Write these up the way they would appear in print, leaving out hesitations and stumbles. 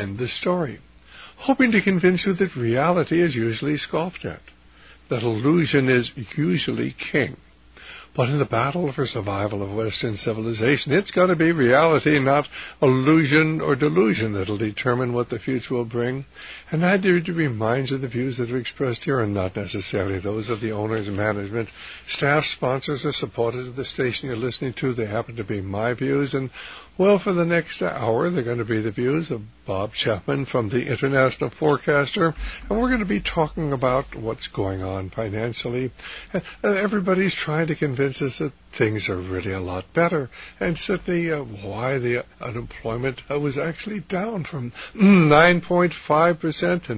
and the story, hoping to convince you that reality is usually scoffed at, that illusion is usually king. But in the battle for survival of Western civilization, it's going to be reality, not illusion or delusion, that'll determine what the future will bring. And I do to remind you the views that are expressed here are not necessarily those of the owners, management, staff, sponsors, or supporters of the station you're listening to. They happen to be my views. And, well, for the next hour, they're going to be the views of Bob Chapman from the International Forecaster. And we're going to be talking about what's going on financially. Everybody's trying to convince us that things are really a lot better, and certainly why the unemployment was actually down from 9.5% to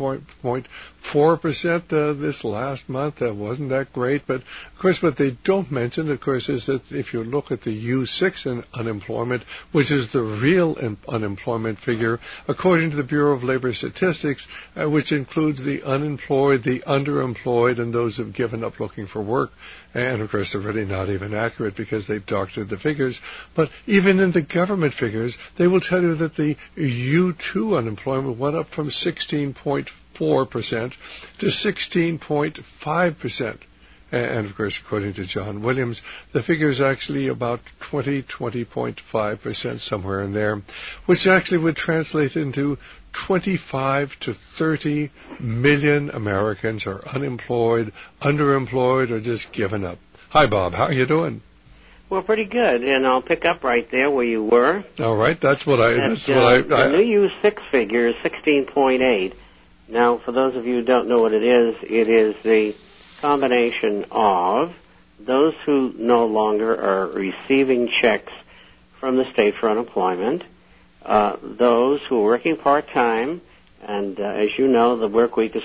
9.4% this last month. Wasn't that great? But, of course, what they don't mention, of course, is that if you look at the U6 unemployment, which is the real unemployment figure, according to the Bureau of Labor Statistics, which includes the unemployed, the underemployed, and those who've given up looking for work, and, of course, they're really not even accurate because they've doctored the figures. But even in the government figures, they will tell you that the U2 unemployment went up from 16.4% to 16.5%. And, of course, according to John Williams, the figure is actually about 20.5%, somewhere in there, which actually would translate into 25 to 30 million Americans are unemployed, underemployed, or just given up. Hi, Bob. How are you doing? Well, pretty good, and I'll pick up right there where you were. All right, the new U6 figure is 16.8. Now, for those of you who don't know what it is the combination of those who no longer are receiving checks from the state for unemployment, those who are working part-time, and as you know, the work week is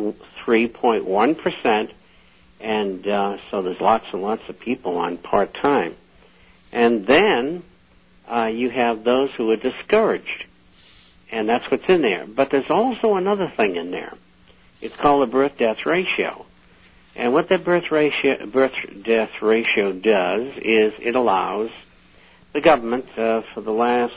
33.1%, and so there's lots and lots of people on part-time. And then you have those who are discouraged, and that's what's in there. But there's also another thing in there. It's called the birth-death ratio. And what that birth-death ratio does is it allows the government for the last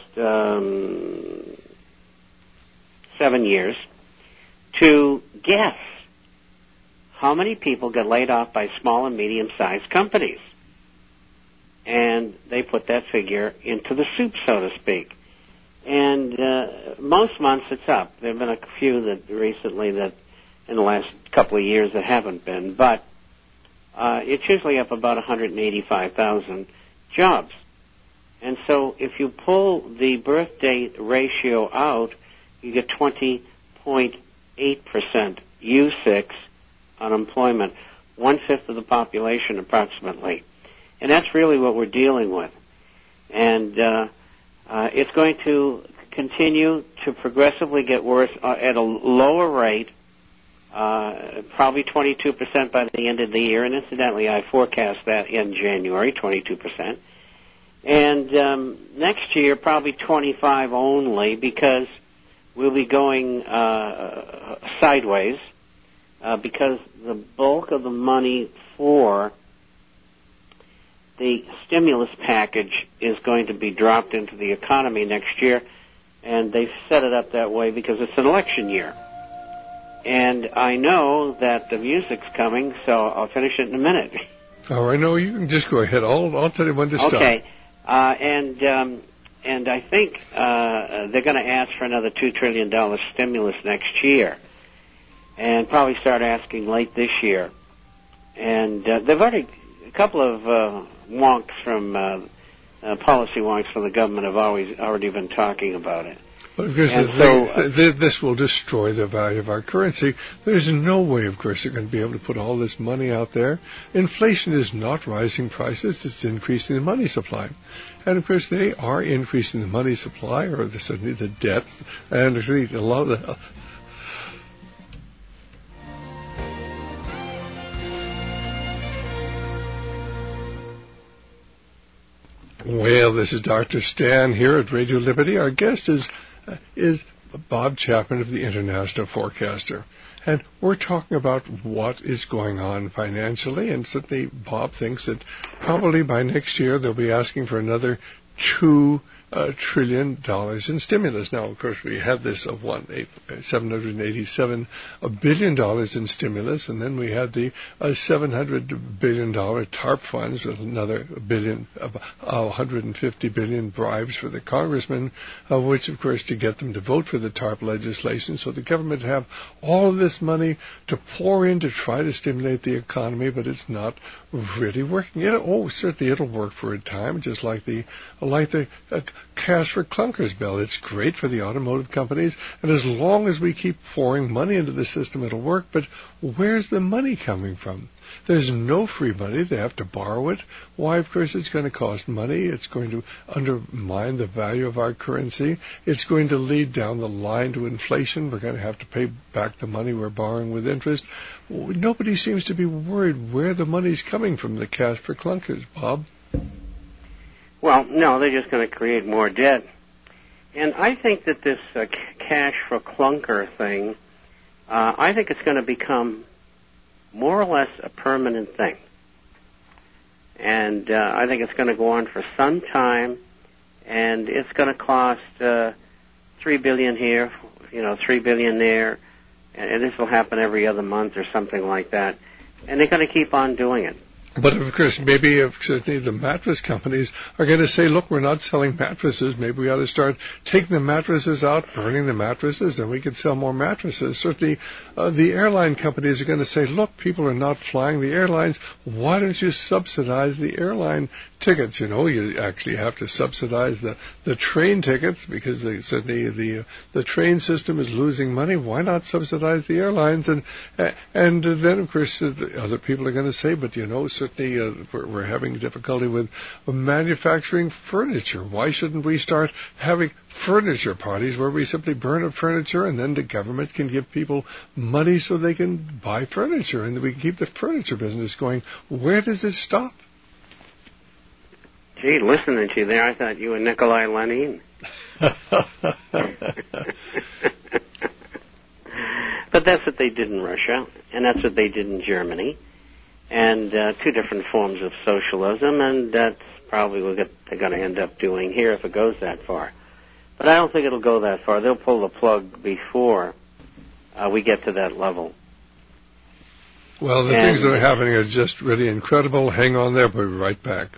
7 years to guess how many people get laid off by small and medium-sized companies. And they put that figure into the soup, so to speak. And most months it's up. There have been a few that recently that in the last couple of years that haven't been. But it's usually up about 185,000 jobs. And so if you pull the birth date ratio out, you get 20.8% U6 unemployment, 1/5 of the population approximately. And that's really what we're dealing with. And it's going to continue to progressively get worse at a lower rate, probably 22% by the end of the year. And incidentally, I forecast that in January, 22%. And next year, probably 25 only, because we'll be going sideways, because the bulk of the money for the stimulus package is going to be dropped into the economy next year, and they've set it up that way because it's an election year. And I know that the music's coming, so I'll finish it in a minute. Oh, I know. You can just go ahead. I'll tell you when to stop. Okay. And I think they're going to ask for another $2 trillion stimulus next year, and probably start asking late this year. And they've already, a couple of wonks from policy wonks from the government have already been talking about it. Well, because this will destroy the value of our currency. There's no way, of course, they're going to be able to put all this money out there. Inflation is not rising prices, it's increasing the money supply. And, of course, they are increasing the money supply, or certainly the debt, and actually a lot of the... Well, this is Dr. Stan here at Radio Liberty. Our guest is Bob Chapman of the International Forecaster. And we're talking about what is going on financially, and certainly Bob thinks that probably by next year they'll be asking for another $2 trillion in stimulus. Now, of course, we had this of $787 billion in stimulus, and then we had the $700 billion TARP funds with another billion, 150 billion bribes for the congressmen, which, of course, to get them to vote for the TARP legislation. So the government have all of this money to pour in to try to stimulate the economy, but it's not really working. Certainly it'll work for a time, just like the cash for clunkers bill. It's great for the automotive companies, and as long as we keep pouring money into the system, it'll work. But where's the money coming from? There's no free money. They have to borrow it. Why? Of course, it's going to cost money. It's going to undermine the value of our currency. It's going to lead down the line to inflation. We're going to have to pay back the money we're borrowing with interest. Nobody seems to be worried where the money's coming from, the cash for clunkers, Bob. Well, no, they're just going to create more debt. And I think that this cash for clunker thing, I think it's going to become more or less a permanent thing. And I think it's going to go on for some time, and it's going to cost $3 billion here, $3 billion there, and this will happen every other month or something like that. And they're going to keep on doing it. But, of course, certainly the mattress companies are going to say, look, we're not selling mattresses. Maybe we ought to start taking the mattresses out, burning the mattresses, and we could sell more mattresses. Certainly the airline companies are going to say, look, people are not flying the airlines. Why don't you subsidize the airline tickets? You actually have to subsidize the train tickets because certainly the train system is losing money. Why not subsidize the airlines? And then, of course, the other people are going to say, but, certainly we're having difficulty with manufacturing furniture. Why shouldn't we start having furniture parties where we simply burn up furniture and then the government can give people money so they can buy furniture and we can keep the furniture business going? Where does it stop? Gee, listening to you there, I thought you were Nikolai Lenin. But that's what they did in Russia, and that's what they did in Germany. And two different forms of socialism, and that's probably what they're going to end up doing here if it goes that far. But I don't think it'll go that far. They'll pull the plug before we get to that level. Well, the things that are happening are just really incredible. Hang on there. We'll be right back.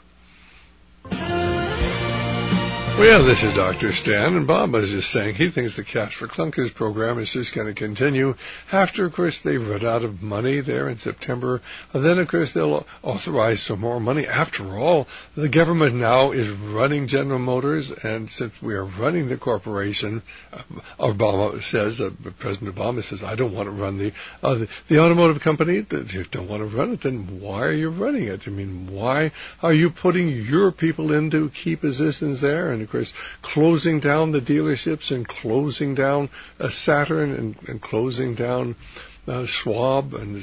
Well, this is Dr. Stan, and Bob was just saying he thinks the Cash for Clunkers program is just going to continue after, of course, they run out of money there in September. And then, of course, they'll authorize some more money. After all, the government now is running General Motors, and since we are running the corporation, President Obama says, I don't want to run the automotive company. If you don't want to run it, then why are you running it? I mean, why are you putting your people into key positions there? And of course, closing down the dealerships and closing down Saturn and closing down Schwab and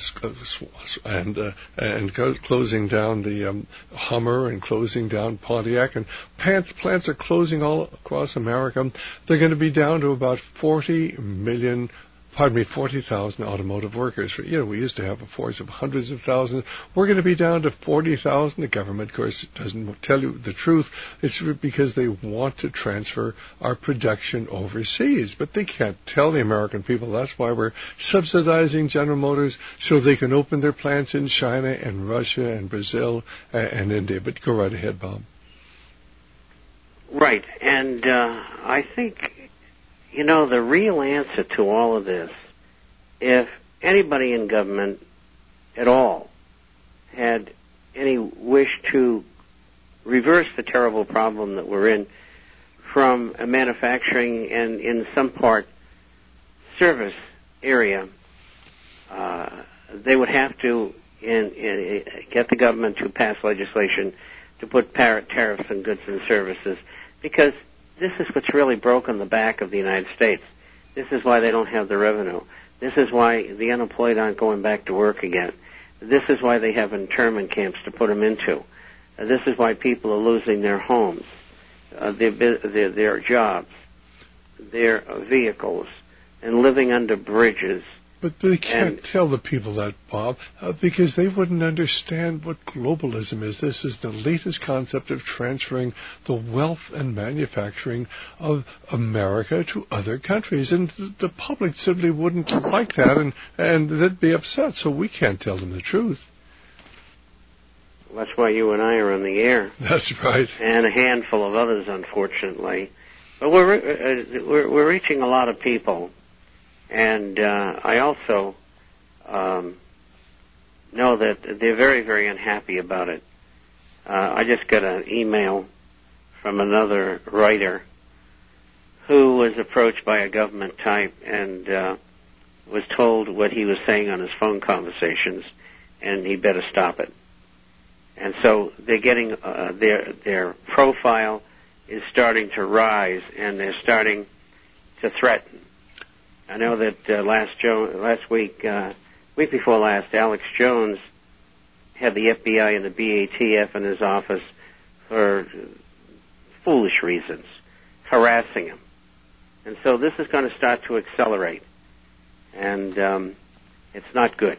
closing down the Hummer and closing down Pontiac, and plants are closing all across America. They're going to be down to about 40,000 automotive workers. We used to have a force of hundreds of thousands. We're going to be down to 40,000. The government, of course, doesn't tell you the truth. It's because they want to transfer our production overseas. But they can't tell the American people. That's why we're subsidizing General Motors so they can open their plants in China and Russia and Brazil and India. But go right ahead, Bob. Right. And I think the real answer to all of this, if anybody in government at all had any wish to reverse the terrible problem that we're in from a manufacturing and, in some part, service area, they would have to get the government to pass legislation to put tariffs on goods and services, because this is what's really broken the back of the United States. This is why they don't have the revenue. This is why the unemployed aren't going back to work again. This is why they have internment camps to put them into. This is why people are losing their homes, their jobs, their vehicles, and living under bridges But they can't tell the people that, Bob, because they wouldn't understand what globalism is. This is the latest concept of transferring the wealth and manufacturing of America to other countries. And the public simply wouldn't like that, and they'd be upset. So we can't tell them the truth. That's why you and I are on the air. That's right. And a handful of others, unfortunately. But we're reaching a lot of people. And I also know that they're very, very unhappy about it. I just got an email from another writer who was approached by a government type and was told what he was saying on his phone conversations, and he better stop it. And so they're getting their profile is starting to rise, and they're starting to threaten. I know that last week before last, Alex Jones had the FBI and the BATF in his office for foolish reasons, harassing him. And so this is going to start to accelerate, and it's not good.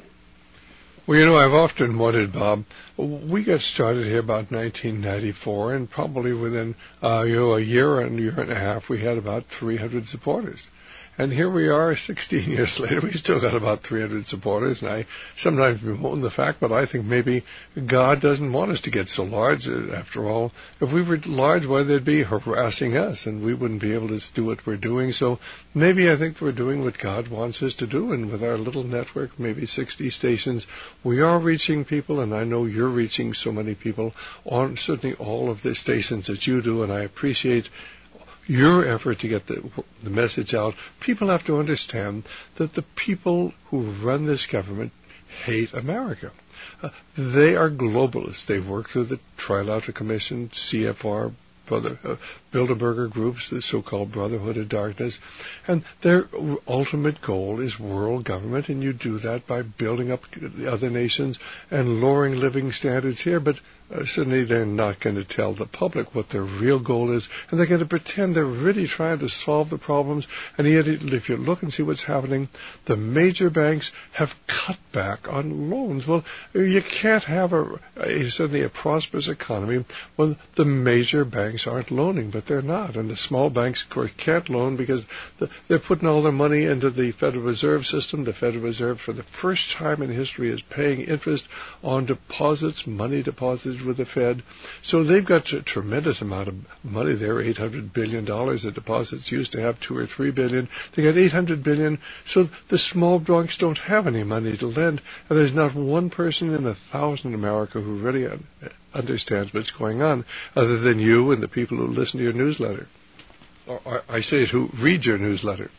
Well, I've often wondered, Bob, we got started here about 1994, and probably within a year and a half, we had about 300 supporters. And here we are 16 years later. We still got about 300 supporters. And I sometimes bemoan the fact, but I think maybe God doesn't want us to get so large. After all, if we were large, why they'd be harassing us and we wouldn't be able to do what we're doing. So maybe I think we're doing what God wants us to do. And with our little network, maybe 60 stations, we are reaching people. And I know you're reaching so many people on certainly all of the stations that you do. And I appreciate your effort to get the message out. People have to understand that the people who run this government hate America. They are globalists. They work through the Trilateral Commission, CFR, Bilderberger groups, the so-called Brotherhood of Darkness, and their ultimate goal is world government, and you do that by building up the other nations and lowering living standards here, but certainly they're not going to tell the public what their real goal is, and they're going to pretend they're really trying to solve the problems, and yet if you look and see what's happening, the major banks have cut back on loans. Well, you can't have certainly a prosperous economy when the major banks aren't loaning, but they're not. And the small banks, of course, can't loan because they're putting all their money into the Federal Reserve System. The Federal Reserve, for the first time in history, is paying interest on deposits, money deposits with the Fed. So they've got a tremendous amount of money there, $800 billion. The deposits used to have $2 or $3 billion. They got $800 billion. So the small banks don't have any money to lend. And there's not one person in 1,000 in America who really understands what's going on, other than you and the people who listen to your newsletter. Or I say it, who read your newsletter.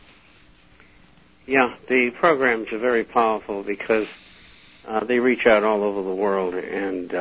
Yeah, the programs are very powerful because they reach out all over the world, and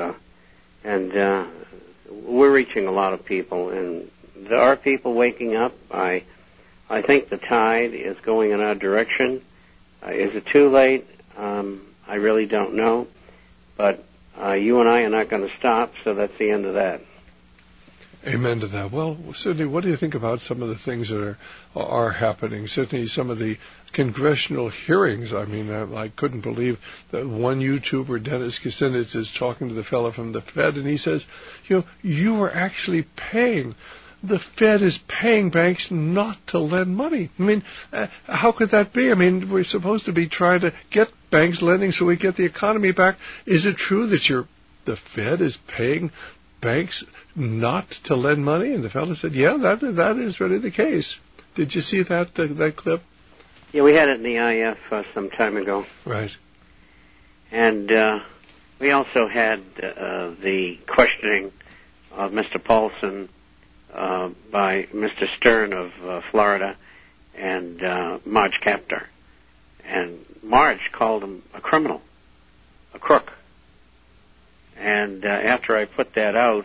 we're reaching a lot of people, and there are people waking up. I think the tide is going in our direction. Is it too late? I really don't know, but you and I are not going to stop, so that's the end of that. Amen to that. Well, certainly, what do you think about some of the things that are happening? Certainly, some of the congressional hearings. I mean, I couldn't believe that one YouTuber, Dennis Kucinich, is talking to the fellow from the Fed, and he says, you are actually paying. The Fed is paying banks not to lend money. I mean, how could that be? I mean, we're supposed to be trying to get banks lending so we get the economy back. Is it true that the Fed is paying banks not to lend money? And the fellow said, yeah, that is really the case. Did you see that clip? Yeah, we had it in the IF some time ago. Right. And we also had the questioning of Mr. Paulson by Mr. Stern of Florida and Marge Kaptur. And Marge called him a criminal, a crook. And after I put that out,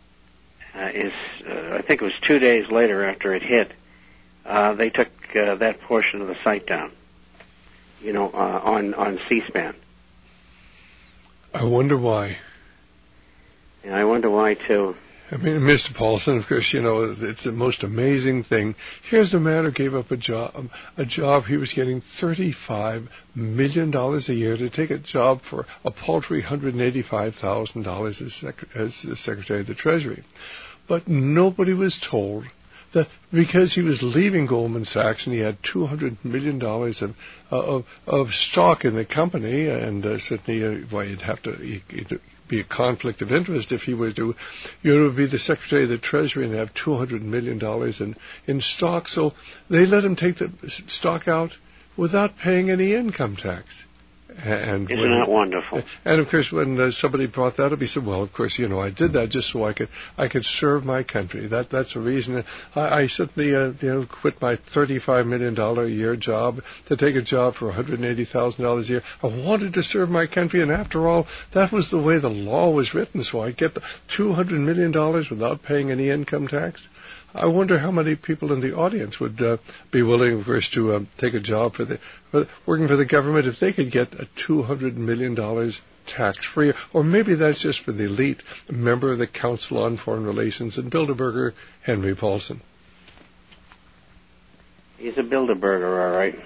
I think it was 2 days later after it hit, they took that portion of the site down, on C-SPAN. I wonder why. And I wonder why, too. I mean, Mr. Paulson, of course, it's the most amazing thing. Here's a man who gave up a job he was getting $35 million a year to take a job for a paltry $185,000 as the Secretary of the Treasury. But nobody was told that because he was leaving Goldman Sachs and he had $200 million of stock in the company, and certainly, he'd have to be a conflict of interest if he were to, be the Secretary of the Treasury and have $200 million in stock. So they let him take the stock out without paying any income tax. And isn't that wonderful? And of course, when somebody brought that up, he said, "Well, of course, I did that just so I could serve my country. That's the reason. I certainly, quit my $35 million a year job to take a job for $180,000 a year. I wanted to serve my country, and after all, that was the way the law was written. So I get the $200 million without paying any income tax." I wonder how many people in the audience would be willing, of course, to take a job working for the government if they could get a $200 million tax-free. Or maybe that's just for the elite. A member of the Council on Foreign Relations in Bilderberger, Henry Paulson. He's a Bilderberger, all right.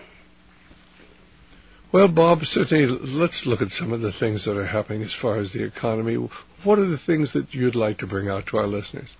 Well, Bob, certainly let's look at some of the things that are happening as far as the economy. What are the things that you'd like to bring out to our listeners?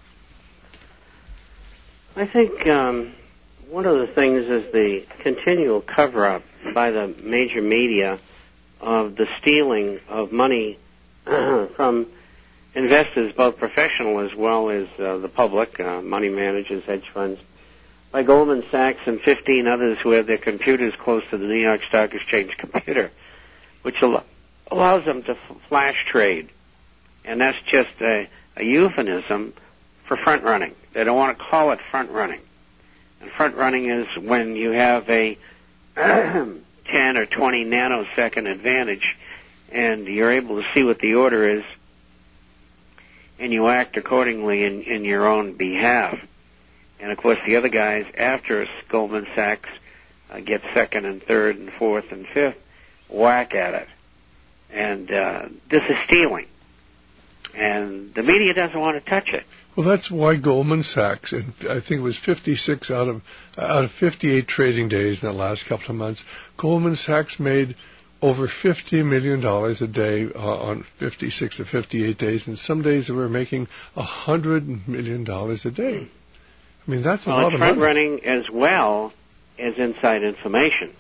I think one of the things is the continual cover-up by the major media of the stealing of money from investors, both professional as well as the public, money managers, hedge funds, by Goldman Sachs and 15 others who have their computers close to the New York Stock Exchange computer, which allows them to flash trade. And that's just a euphemism for front running. They don't want to call it front running. And front running is when you have a 10 or 20 nanosecond advantage and you're able to see what the order is and you act accordingly in your own behalf. And of course the other guys after Goldman Sachs get second and third and fourth and fifth, whack at it. And this is stealing. And the media doesn't want to touch it. Well, that's why Goldman Sachs, and I think it was 56 out of 58 trading days in the last couple of months, Goldman Sachs made over $50 million a day on 56 or 58 days, and some days they were making $100 million a day. I mean, that's a lot of money. It's front running as well as inside information.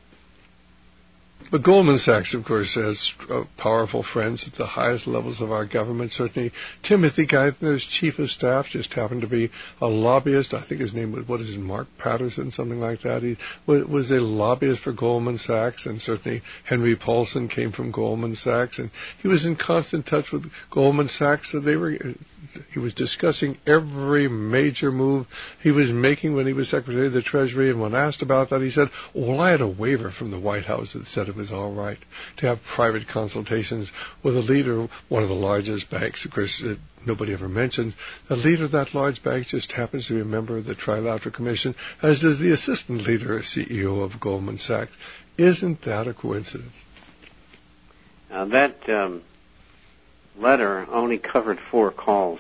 But Goldman Sachs, of course, has powerful friends at the highest levels of our government. Certainly, Timothy Geithner's chief of staff just happened to be a lobbyist. I think his name was, Mark Patterson, something like that. He was a lobbyist for Goldman Sachs, and certainly Henry Paulson came from Goldman Sachs, and he was in constant touch with Goldman Sachs. So he was discussing every major move he was making when he was Secretary of the Treasury, and when asked about that, he said, "Well, I had a waiver from the White House that said it was all right to have private consultations with a leader of one of the largest banks." Of course, nobody ever mentions the leader of that large bank just happens to be a member of the Trilateral Commission, as does the assistant leader and CEO of Goldman Sachs. Isn't that a coincidence? That letter only covered 4 calls,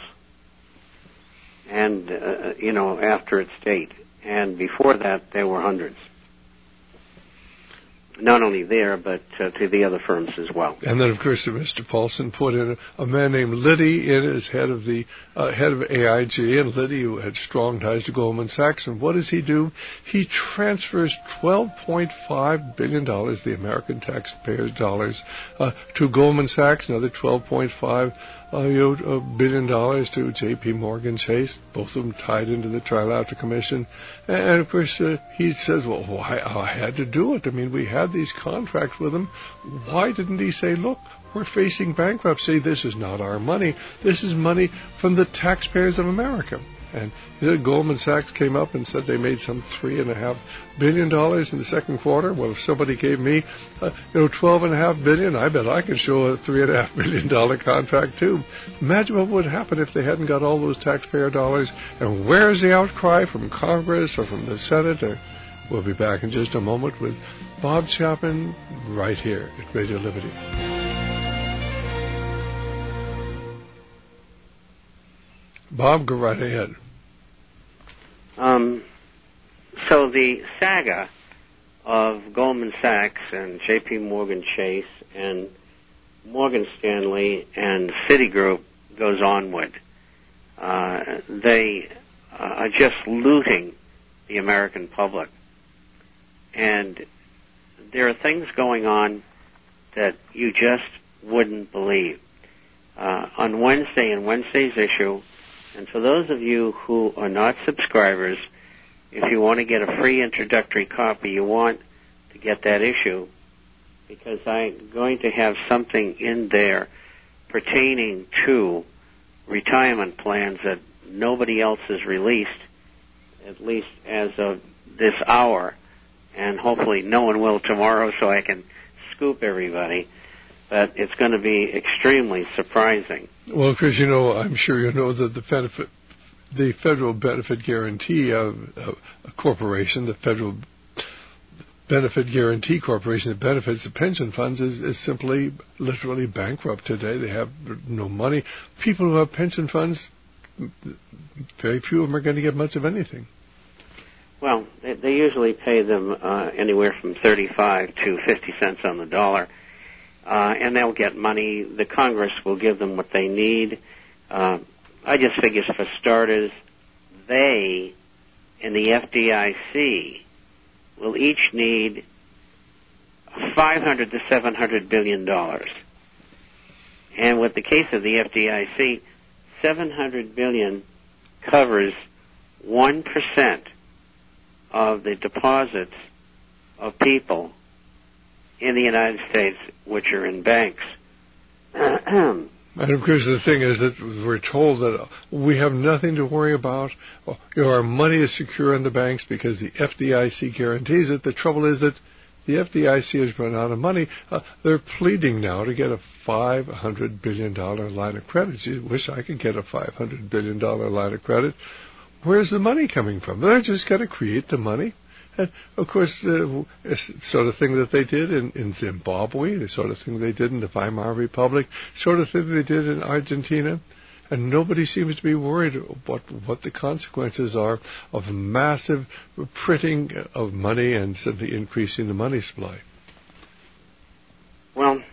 and after its date, and before that there were hundreds. Not only there, but to the other firms as well. And then, of course, Mr. Paulson put in a man named Liddy in as head of AIG, and Liddy, who had strong ties to Goldman Sachs. And what does he do? He transfers $12.5 billion, the American taxpayers' dollars, to Goldman Sachs, another $12.5 billion to J.P. Morgan Chase, both of them tied into the Trilateral Commission. And of course, he says, well, I had to do it. I mean, we had these contracts with them. Why didn't he say, look, we're facing bankruptcy. This is not our money. This is money from the taxpayers of America. And Goldman Sachs came up and said they made some $3.5 billion in the second quarter. Well, if somebody gave me, $12.5 billion, I bet I could show a $3.5 billion contract too. Imagine what would happen if they hadn't got all those taxpayer dollars. And where's the outcry from Congress or from the Senate? We'll be back in just a moment with Bob Chapman right here at Radio Liberty. Bob, go right ahead. So the saga of Goldman Sachs and J.P. Morgan Chase and Morgan Stanley and Citigroup goes onward. They are just looting the American public. And there are things going on that you just wouldn't believe. On Wednesday, in Wednesday's issue, and for those of you who are not subscribers, if you want to get a free introductory copy, you want to get that issue, because I'm going to have something in there pertaining to retirement plans that nobody else has released, at least as of this hour, and hopefully no one will tomorrow so I can scoop everybody. But it's going to be extremely surprising. Well, because, I'm sure you know that the Federal Benefit Guarantee Corporation, the Federal Benefit Guarantee Corporation that benefits the pension funds is simply, literally bankrupt today. They have no money. People who have pension funds, very few of them are going to get much of anything. Well, they usually pay them anywhere from 35 to 50 cents on the dollar, and they'll get money. The Congress will give them what they need. I just figure, for starters, they and the FDIC will each need $500 to $700 billion. And with the case of the FDIC, $700 billion covers 1% of the deposits of people in the United States which are in banks. And of course, the thing is that we're told that we have nothing to worry about. Our money is secure in the banks because the FDIC guarantees it. The trouble is that the FDIC has run out of money. They're pleading now to get a $500 billion line of credit. Gee, wish I could get a $500 billion line of credit. Where's the money coming from? They're just got to create the money. And, of course, the sort of thing that they did in Zimbabwe, the sort of thing they did in the Weimar Republic, sort of thing they did in Argentina. And nobody seems to be worried about what the consequences are of massive printing of money and simply increasing the money supply. Well,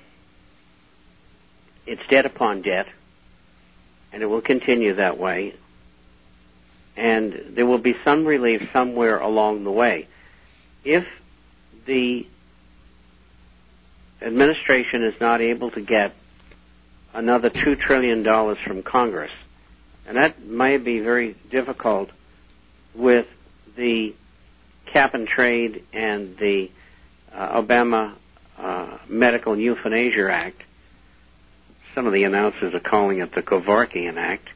it's debt upon debt, and it will continue that way. And there will be some relief somewhere along the way. If the administration is not able to get another $2 trillion from Congress, and that might be very difficult with the cap and trade and the Obama Medical and Euthanasia Act. Some of the announcers are calling it the Kevorkian Act.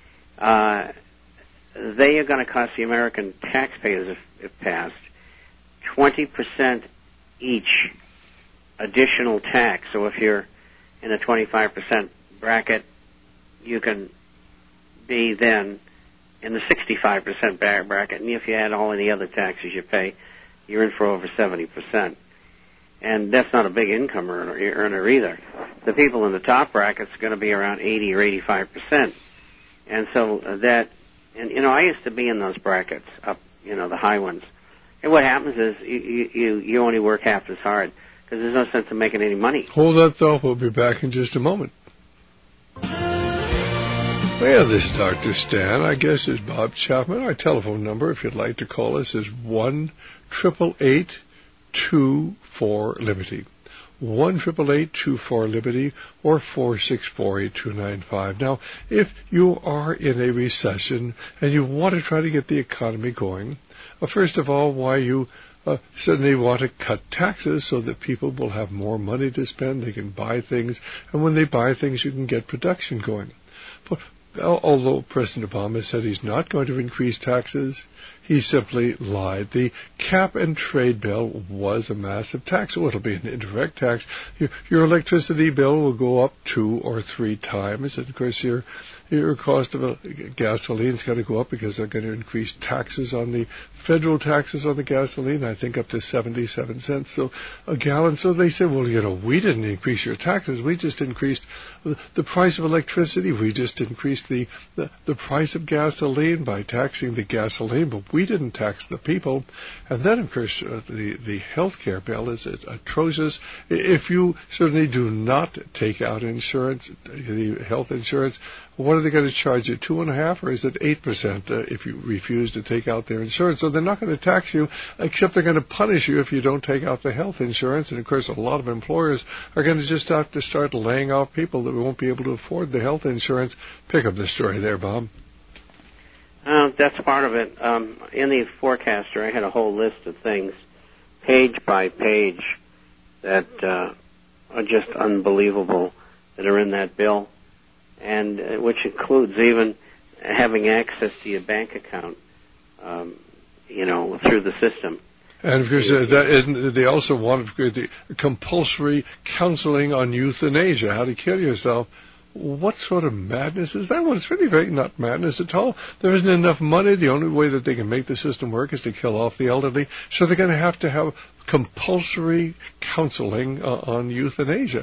They are going to cost the American taxpayers, if passed, 20% each additional tax. So if you're in a 25% bracket, you can be then in the 65% bracket. And if you add all of the other taxes you pay, you're in for over 70%. And that's not a big income earner either. The people in the top bracket's going to be around 80 or 85%. And so that, and I used to be in those brackets, up, the high ones. And what happens is you only work half as hard because there's no sense in making any money. Hold that thought. We'll be back in just a moment. Well, this is Dr. Stan. Our guest is Bob Chapman. Our telephone number, if you'd like to call us, is 1-888-24-LIBERTY. 1-888-24-LIBERTY or 464-8295. Now, if you are in a recession and you want to try to get the economy going, first of all, why you suddenly want to cut taxes so that people will have more money to spend, they can buy things, and when they buy things, you can get production going. But although President Obama said he's not going to increase taxes, he simply lied. The cap and trade bill was a massive tax. So it'll be an indirect tax. Your electricity bill will go up 2 or 3 times. And of course, your your cost of gasoline's got to go up because they're going to increase taxes on the federal taxes on the gasoline, I think up to 77 cents so a gallon. So they say, well, we didn't increase your taxes. We just increased the price of electricity. We just increased the price of gasoline by taxing the gasoline, but we didn't tax the people. And then, of course, the health care bill is atrocious. If you certainly do not take out insurance, the health insurance, what are they going to charge you, 2.5% or is it 8% if you refuse to take out their insurance? So they're not going to tax you, except they're going to punish you if you don't take out the health insurance. And, of course, a lot of employers are going to just have to start laying off people that won't be able to afford the health insurance. Pick up the story there, Bob. That's part of it. In the forecaster, I had a whole list of things, page by page, that are just unbelievable that are in that bill, and which includes even having access to your bank account, through the system. And of course, they also want the compulsory counseling on euthanasia, how to kill yourself. What sort of madness is that? Well, it's really very not madness at all. There isn't enough money. The only way that they can make the system work is to kill off the elderly. So they're going to have compulsory counseling on euthanasia.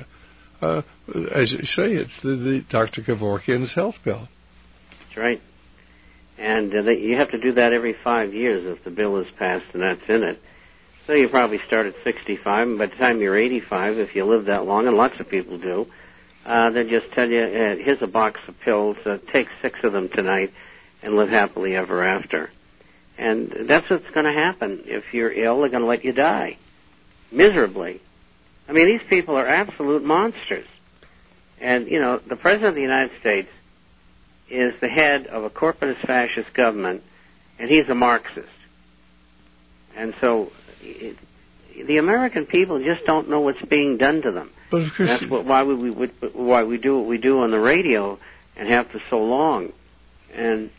As you say, it's the Dr. Kevorkian's health bill. That's right. And you have to do that every 5 years if the bill is passed and that's in it. So you probably start at 65, and by the time you're 85, if you live that long, and lots of people do, they'll just tell you, here's a box of pills, take 6 of them tonight and live happily ever after. And that's what's going to happen. If you're ill, they're going to let you die miserably. I mean, these people are absolute monsters. And, the President of the United States is the head of a corporatist fascist government, and he's a Marxist. And so the American people just don't know what's being done to them. But of course, that's why we do what we do on the radio and have for so long. And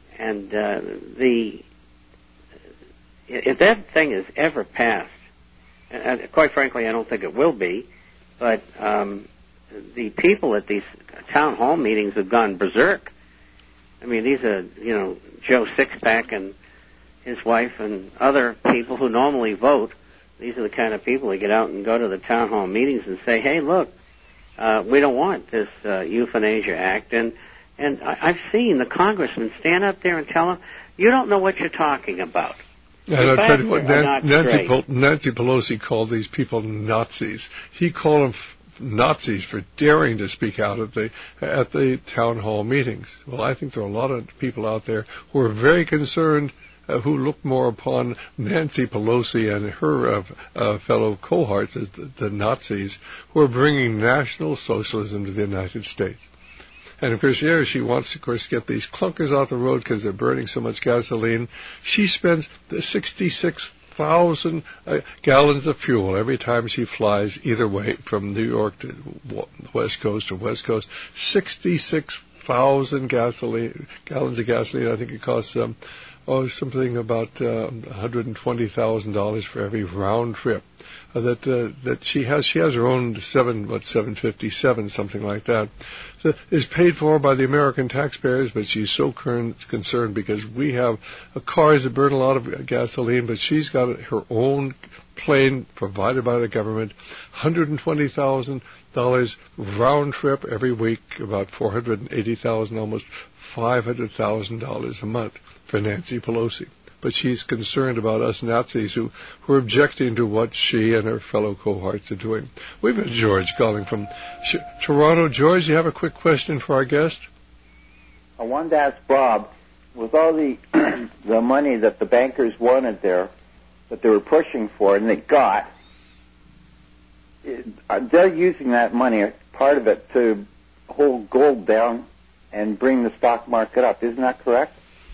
if that thing is ever passed, and quite frankly, I don't think it will be, but the people at these town hall meetings have gone berserk. I mean, these are, Joe Sixpack and his wife and other people who normally vote. These are the kind of people who get out and go to the town hall meetings and say, hey, look, we don't want this Euthanasia Act. And I've seen the congressman stand up there and tell them, you don't know what you're talking about. And I'll tell you what, Nancy Pelosi called these people Nazis. He called them Nazis for daring to speak out at the town hall meetings. Well, I think there are a lot of people out there who are very concerned, who look more upon Nancy Pelosi and her fellow cohorts as the Nazis, who are bringing National Socialism to the United States. And, of course, she wants to, get these clunkers off the road because they're burning so much gasoline. She spends 66,000 gallons of fuel every time she flies either way from New York to West Coast or West Coast. 66,000 gallons of gasoline. I think it costs something about $120,000 for every round trip. That she has her own 757, something like that, is paid for by the American taxpayers, but she's so concerned because we have cars that burn a lot of gasoline, but she's got her own plane provided by the government, $120,000 round trip every week, about $480,000, almost $500,000 a month for Nancy Pelosi. But she's concerned about us Nazis who are objecting to what she and her fellow cohorts are doing. We've got George calling from Toronto. George, you have a quick question for our guest? I wanted to ask Bob, with all the the money that the bankers wanted there, that they were pushing for, and they got, they're using that money, part of it, to hold gold down and bring the stock market up. Isn't that correct?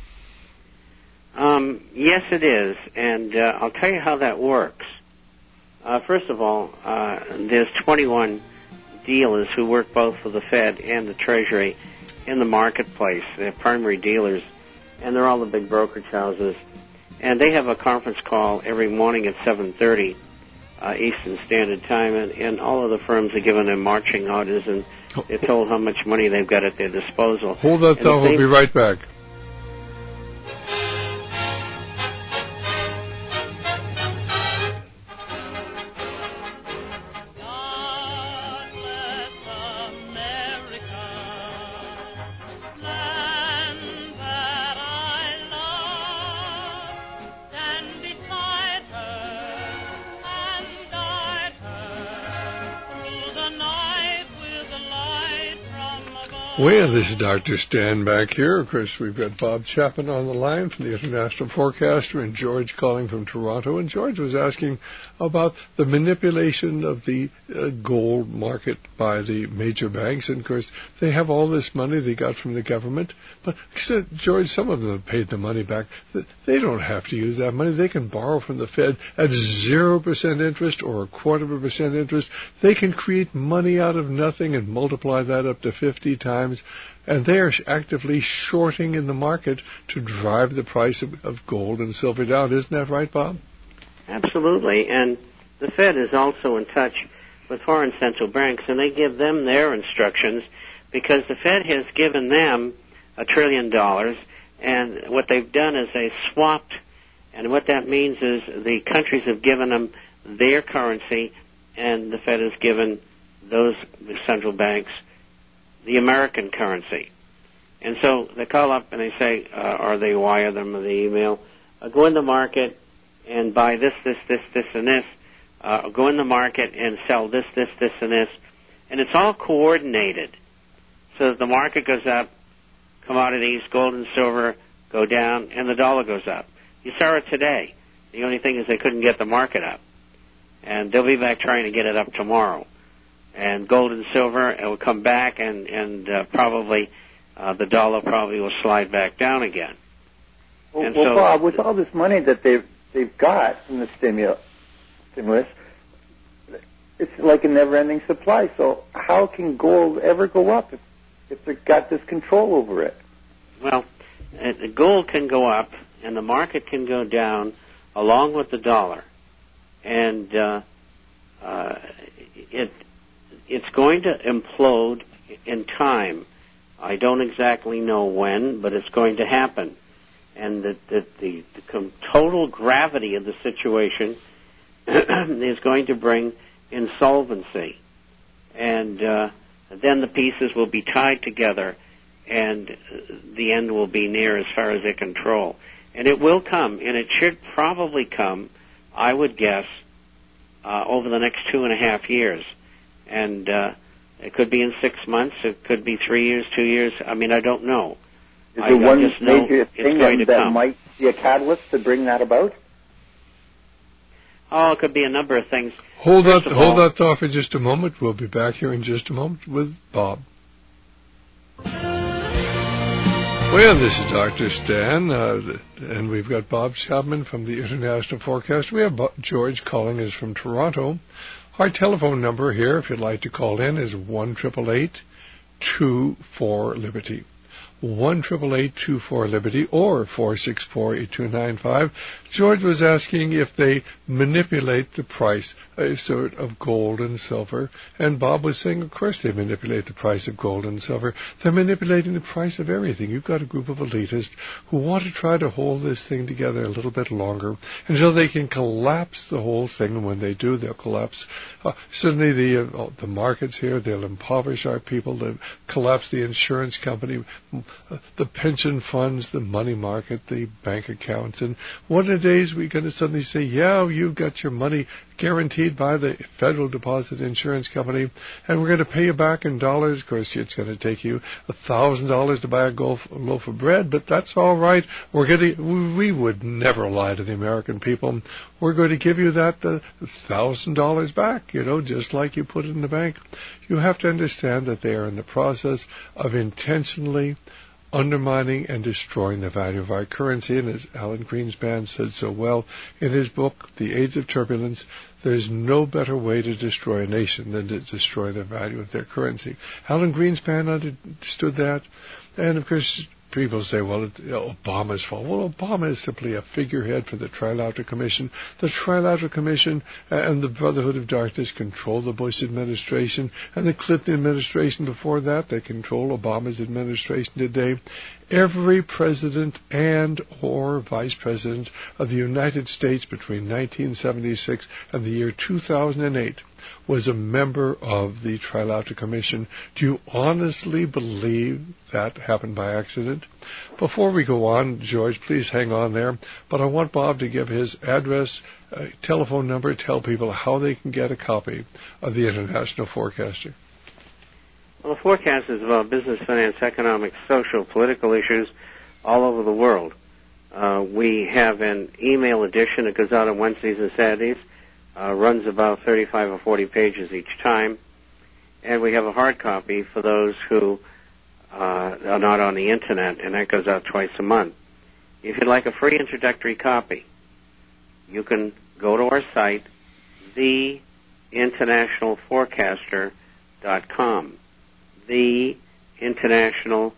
Yes, it is, and I'll tell you how that works. First of all, there's 21 dealers who work both for the Fed and the Treasury in the marketplace. They're primary dealers, and they're all the big brokerage houses. And they have a conference call every morning at 7:30 Eastern Standard Time, and all of the firms are given their marching orders, and They're told how much money they've got at their disposal. Hold that thought. We'll be right back. Well, this is Dr. Stan back here. Of course, we've got Bob Chapman on the line from the International Forecaster and George calling from Toronto. And George was asking about the manipulation of the gold market by the major banks. And, of course, they have all this money they got from the government. But, George, some of them have paid the money back. They don't have to use that money. They can borrow from the Fed at 0% interest or 0.25% interest. They can create money out of nothing and multiply that up to 50 times. And they are actively shorting in the market to drive the price of gold and silver down. Isn't that right, Bob? Absolutely. And the Fed is also in touch with foreign central banks, and they give them their instructions because the Fed has given them $1 trillion, and what they've done is they swapped, and what that means is the countries have given them their currency, and the Fed has given those central banks the American currency. And so they call up and they say, or they wire them with the email, go in the market and buy this, and this. Go in the market and sell this, and this. And it's all coordinated so that the market goes up, commodities, gold and silver go down, and the dollar goes up. You saw it today. The only thing is they couldn't get the market up. And they'll be back trying to get it up tomorrow. And gold and silver, it will come back, and probably the dollar probably will slide back down again. Well, Bob, with all this money that they've got from the stimulus, it's like a never-ending supply. So how can gold ever go up if they've got this control over it? Well, gold can go up, and the market can go down along with the dollar, and it's going to implode in time. I don't exactly know when, but it's going to happen. And the total gravity of the situation is going to bring insolvency. And then the pieces will be tied together, and the end will be near as far as their control. And it will come, and it should probably come, I would guess, over the next 2.5 years. And it could be in 6 months. It could be 3 years, 2 years. I mean, I don't know. Is there one major thing that might be a catalyst to bring that about? Oh, it could be a number of things. Hold that thought for just a moment. We'll be back here in just a moment with Bob. Well, this is Dr. Stan, and we've got Bob Chapman from the International Forecast. We have George calling us from Toronto. Our telephone number here, if you'd like to call in, is 1-888-24-LIBERTY. 1-888-24-LIBERTY or 464-8295. George was asking if they manipulate the price sort of gold and silver, and Bob was saying, of course they manipulate the price of gold and silver. They're manipulating the price of everything. You've got a group of elitists who want to try to hold this thing together a little bit longer until they can collapse the whole thing, and when they do, they'll collapse certainly the markets here. They'll impoverish our people. They'll collapse the insurance company, the pension funds, the money market, the bank accounts. And one of the days we're going to suddenly say, yeah, you've got your money guaranteed by the Federal Deposit Insurance Company, and we're going to pay you back in dollars. Of course, it's going to take you $1,000 to buy a loaf of bread, but that's all right. We would never lie to the American people. We're going to give you that $1,000 back, just like you put it in the bank. You have to understand that they are in the process of intentionally undermining and destroying the value of our currency. And as Alan Greenspan said so well in his book, The Age of Turbulence, there's no better way to destroy a nation than to destroy the value of their currency. Alan Greenspan understood that. And, of course, people say, well, Obama's fault. Well, Obama is simply a figurehead for the Trilateral Commission. The Trilateral Commission and the Brotherhood of Darkness control the Bush administration, and the Clinton administration before that. They control Obama's administration today. Every president and or vice president of the United States between 1976 and the year 2008 was a member of the Trilateral Commission. Do you honestly believe that happened by accident? Before we go on, George, please hang on there. But I want Bob to give his address, telephone number, tell people how they can get a copy of the International Forecaster. Well, the forecast is about business, finance, economic, social, political issues all over the world. We have an email edition that goes out on Wednesdays and Saturdays. Runs about 35 or 40 pages each time. And we have a hard copy for those who are not on the Internet, and that goes out twice a month. If you'd like a free introductory copy, you can go to our site, theinternationalforecaster.com. Theinternational,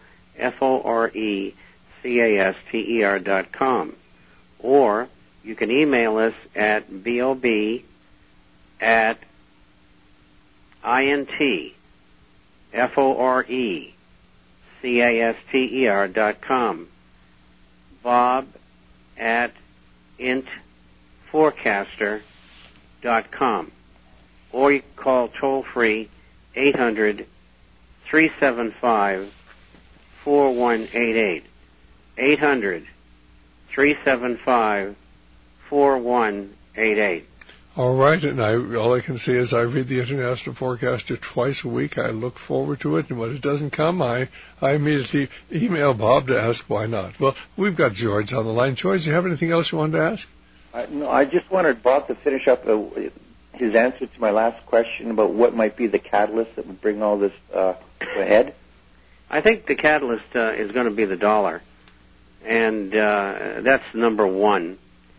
FORECASTER.com. Or you can email us at bob@intforecaster.com, bob@intforecaster.com, or you can call toll-free 800-375-4188, 800-375-4188. All right, and all I can say is I read the International Forecaster twice a week. I look forward to it, and when it doesn't come, I immediately email Bob to ask why not. Well, we've got George on the line. George, do you have anything else you wanted to ask? No, I just wanted Bob to finish up his answer to my last question about what might be the catalyst that would bring all this ahead. I think the catalyst is going to be the dollar, and that's number one.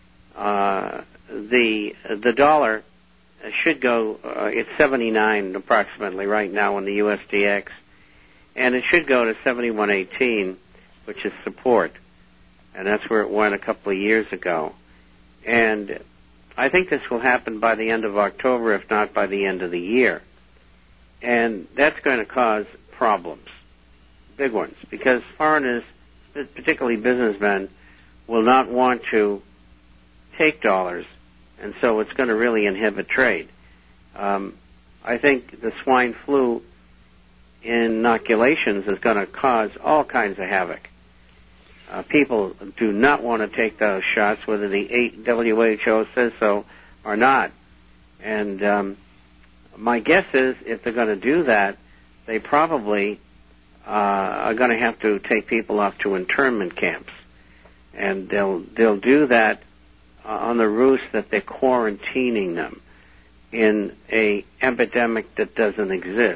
The dollar should go, it's 79 approximately right now on the USDX, and it should go to 71.18, which is support, and that's where it went a couple of years ago. And I think this will happen by the end of October, if not by the end of the year. And that's going to cause problems, big ones, because foreigners, particularly businessmen, will not want to take dollars, and so it's going to really inhibit trade. I think the swine flu inoculations is going to cause all kinds of havoc. People do not want to take those shots, whether the WHO says so or not. And my guess is if they're going to do that, they probably are going to have to take people off to internment camps. And they'll do that on the roost that they're quarantining them in a epidemic that doesn't exist.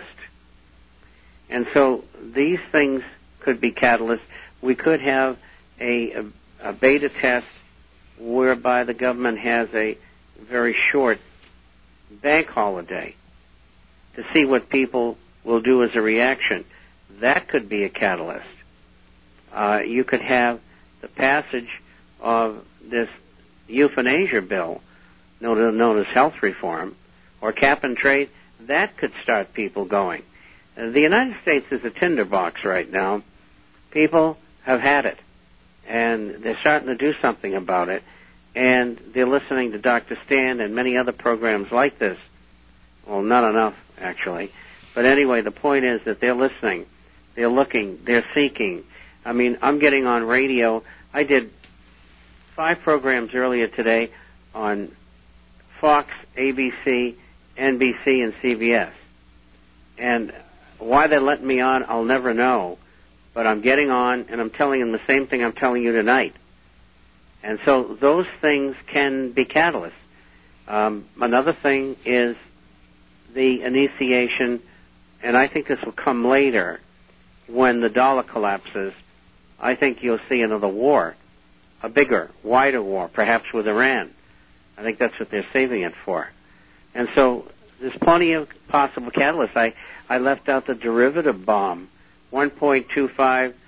And so these things could be catalysts. We could have a beta test whereby the government has a very short bank holiday to see what people will do as a reaction. That could be a catalyst. You could have the passage of this euthanasia bill, known as health reform, or cap and trade. That could start people going. The United States is a tinderbox right now. People have had it, and they're starting to do something about it, and they're listening to Dr. Stan and many other programs like this. Well, not enough, actually. But anyway, the point is that they're listening, they're looking, they're seeking. I mean, I'm getting on radio. I did 5 programs earlier today on Fox, ABC, NBC, and CBS. And why they're letting me on, I'll never know. But I'm getting on, and I'm telling them the same thing I'm telling you tonight. And so those things can be catalysts. Another thing is the initiation, and I think this will come later, when the dollar collapses. I think you'll see another war, a bigger, wider war, perhaps with Iran. I think that's what they're saving it for. And so there's plenty of possible catalysts. I left out the derivative bomb, 1.25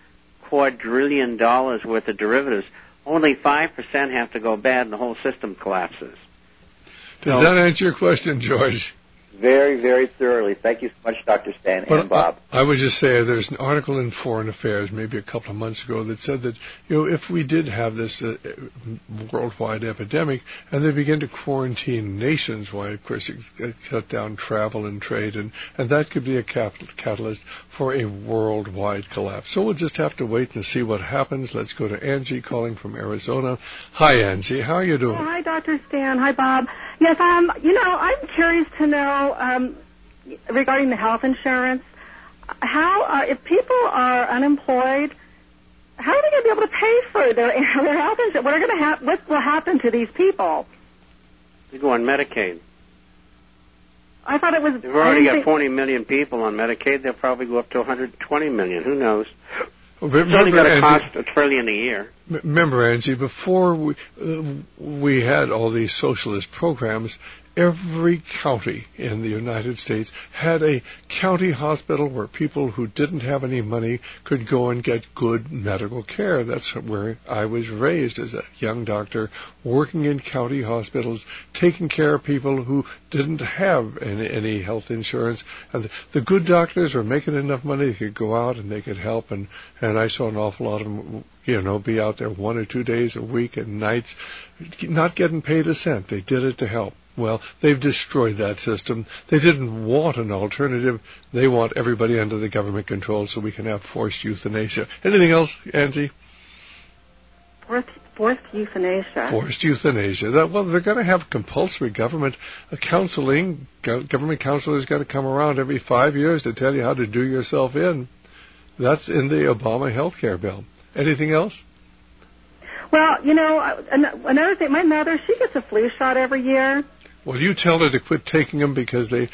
quadrillion worth of derivatives, only 5% have to go bad and the whole system collapses. Does that answer your question, George? Very, very thoroughly. Thank you so much, Dr. Stan and Bob. I would just say there's an article in Foreign Affairs maybe a couple of months ago that said that, if we did have this worldwide epidemic and they begin to quarantine nations, why, of course, it cut down travel and trade, and that could be a catalyst for a worldwide collapse. So we'll just have to wait and see what happens. Let's go to Angie calling from Arizona. Hi, Angie. How are you doing? Oh, hi, Dr. Stan. Hi, Bob. Yes, I'm curious to know, regarding the health insurance, if people are unemployed, how are they going to be able to pay for their health insurance? What will happen to these people? They go on Medicaid. I thought it was... They've already got 40 million people on Medicaid. They'll probably go up to 120 million. Who knows? Well, it's only going to cost $1 trillion a year. Remember, Angie, before we had all these socialist programs, every county in the United States had a county hospital where people who didn't have any money could go and get good medical care. That's where I was raised as a young doctor, working in county hospitals, taking care of people who didn't have any health insurance. And the good doctors were making enough money, they could go out and they could help. And I saw an awful lot of them, be out there 1 or 2 days a week and nights, not getting paid a cent. They did it to help. Well, they've destroyed that system. They didn't want an alternative. They want everybody under the government control so we can have forced euthanasia. Anything else, Angie? Forced euthanasia. Forced euthanasia. They're going to have compulsory government counseling. Government counselors got to come around every 5 years to tell you how to do yourself in. That's in the Obama health care bill. Anything else? Well, another thing, my mother, she gets a flu shot every year. Well, you tell her to quit taking them because they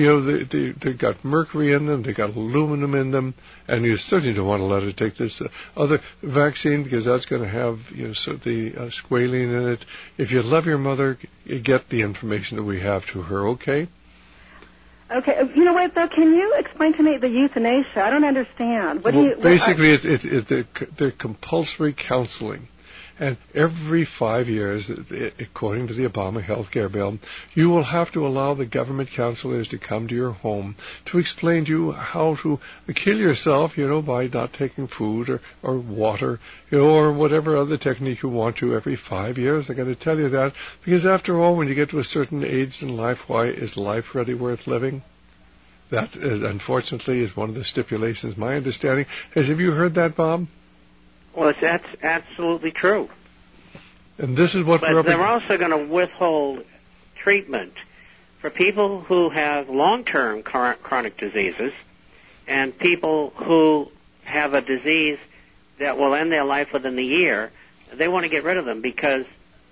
got mercury in them, they got aluminum in them, and you certainly don't want to let her take this other vaccine because that's going to have the squalene in it. If you love your mother, get the information that we have to her, okay? Okay. You know what, though? Can you explain to me the euthanasia? I don't understand. Basically, they're compulsory counseling. And every 5 years, according to the Obama health care bill, you will have to allow the government counselors to come to your home to explain to you how to kill yourself, by not taking food or water, or whatever other technique you want to every 5 years. I got to tell you that because after all, when you get to a certain age in life, why is life really worth living? That, unfortunately, is one of the stipulations. My understanding is, have you heard that, Bob? Well, that's absolutely true. And this is what they're also going to withhold treatment for people who have long-term chronic diseases and people who have a disease that will end their life within the year. They want to get rid of them because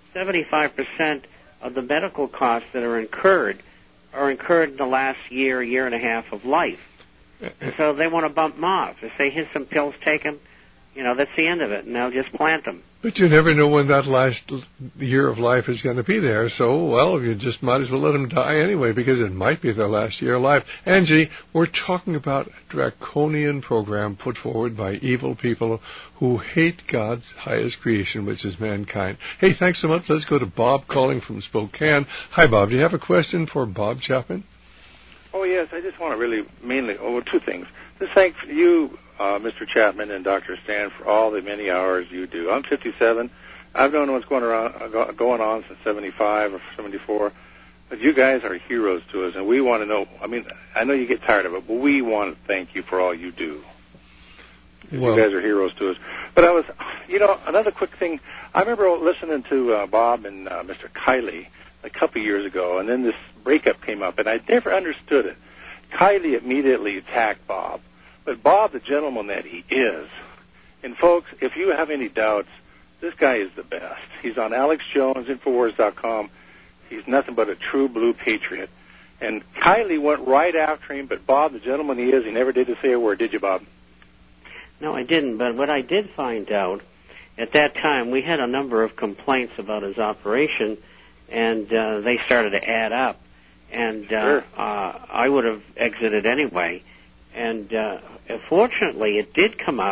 75% of the medical costs that are incurred in the last year and a half of life. And so they want to bump them off. They say, here's some pills, take them. That's the end of it, and they'll just plant them. But you never know when that last year of life is going to be there, so, you just might as well let them die anyway, because it might be their last year of life. Angie, we're talking about a draconian program put forward by evil people who hate God's highest creation, which is mankind. Hey, thanks so much. Let's go to Bob calling from Spokane. Hi, Bob. Do you have a question for Bob Chapman? Oh, yes. I just want to really mainly two things. Just thank you, Mr. Chapman and Dr. Stan, for all the many hours you do. I'm 57. I've known what's going on since 75 or 74. But you guys are heroes to us, and we want to know. I know you get tired of it, but we want to thank you for all you do. Well, you guys are heroes to us. But another quick thing. I remember listening to Bob and Mr. Kiley a couple of years ago, and then this breakup came up, and I never understood it. Kiley immediately attacked Bob. But Bob, the gentleman that he is, and folks, if you have any doubts, this guy is the best. He's on Alex Jones, Infowars.com. He's nothing but a true blue patriot. And Kiley went right after him, but Bob, the gentleman he is, he never did to say a word. Did you, Bob? No, I didn't. But what I did find out, at that time, we had a number of complaints about his operation, and they started to add up. And sure. I would have exited anyway. And fortunately, it did come up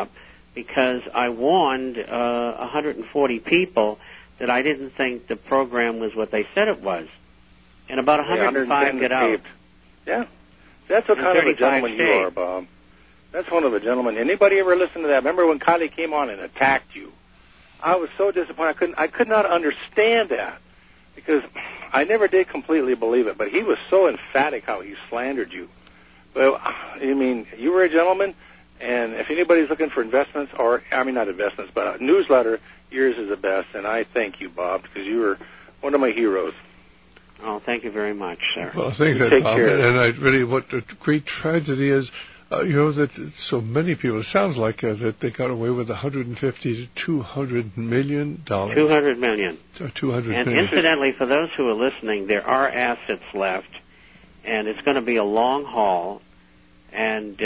because I warned 140 people that I didn't think the program was what they said it was. And about 105 get out. Yeah. That's what kind of a gentleman you are, Bob. That's one of a gentleman. Anybody ever listen to that? Remember when Kylie came on and attacked you? I was so disappointed. I could not understand that because I never did completely believe it. But he was so emphatic how he slandered you. Well, I mean, you were a gentleman, and if anybody's looking for investments, not investments, but a newsletter, yours is the best. And I thank you, Bob, because you were one of my heroes. Oh, thank you very much, sir. Well, thank you, Bob. And what the great tragedy is, that so many people, it sounds like that they got away with $150 to $200 million. $200 million. $200 million. And incidentally, for those who are listening, there are assets left, and it's going to be a long haul. And